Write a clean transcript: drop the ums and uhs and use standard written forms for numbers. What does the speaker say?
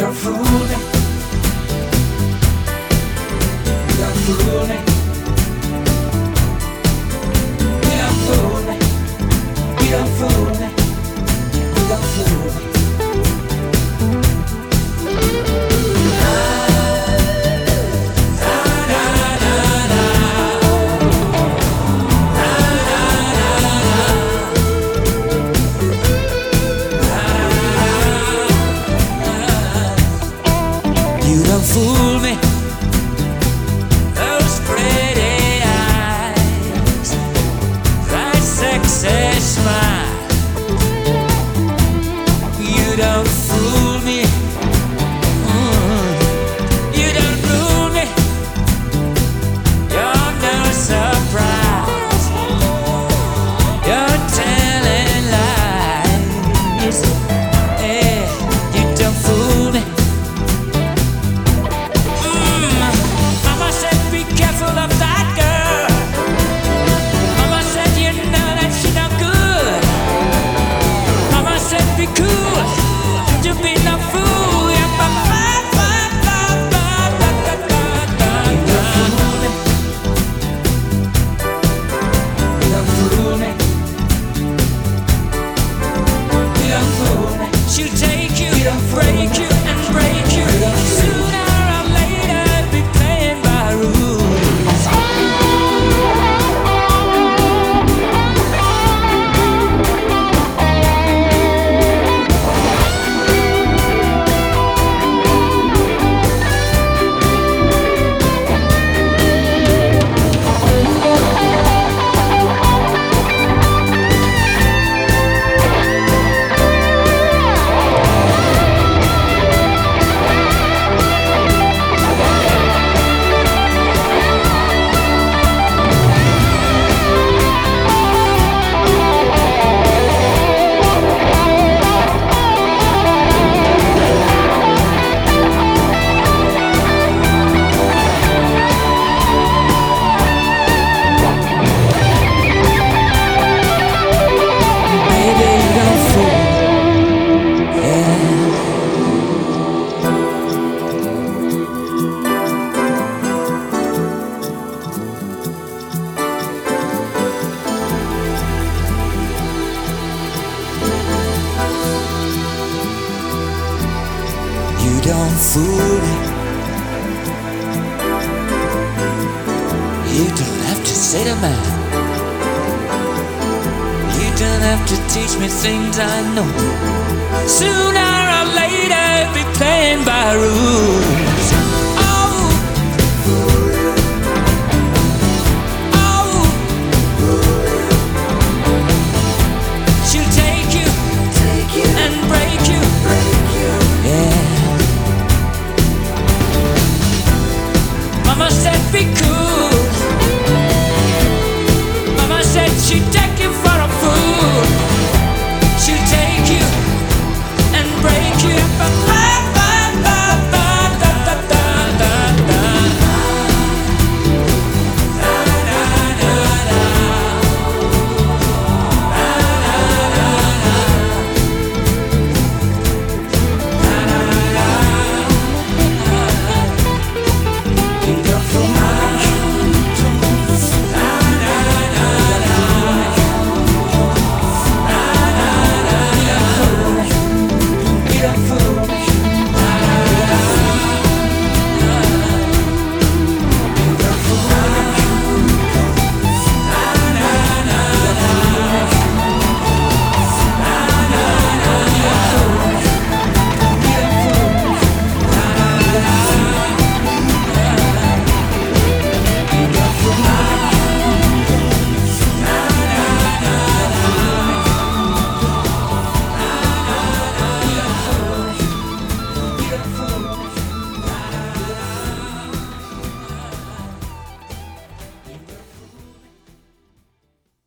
don't fool me. You don't fool me. You don't fool me. You don't fool me. You don't fool me. You don't fool me. Those pretty eyes, that sexy smile. You don't fool me. You don't fool me. You're no surprise. You're telling lies. Yeah, you don't fool me. Mama said be careful of that girl. Mama said you know that she no good. Mama said be cool, you be no fool. Yeah, ba ba ba ba ba ba ba ba. You don't fool me. You don't fool me. She'll take you, break you, and break you. Sooner or later, be playing by rules. Baby, you don't fool. Yeah. You don't fool me. You don't have to say to man. You don't have to teach me things I know. Sooner